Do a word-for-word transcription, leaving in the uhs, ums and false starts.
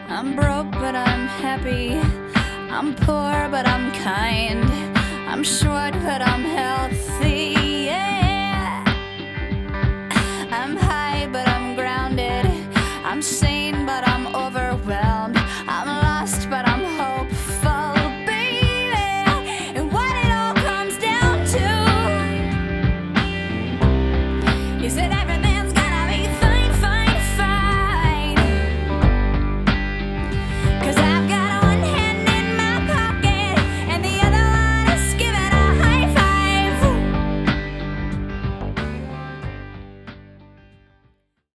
I'm broke, but I'm happy. I'm poor, but I'm kind. I'm short, but I'm healthy. Yeah. I'm high, but I'm grounded. I'm sane.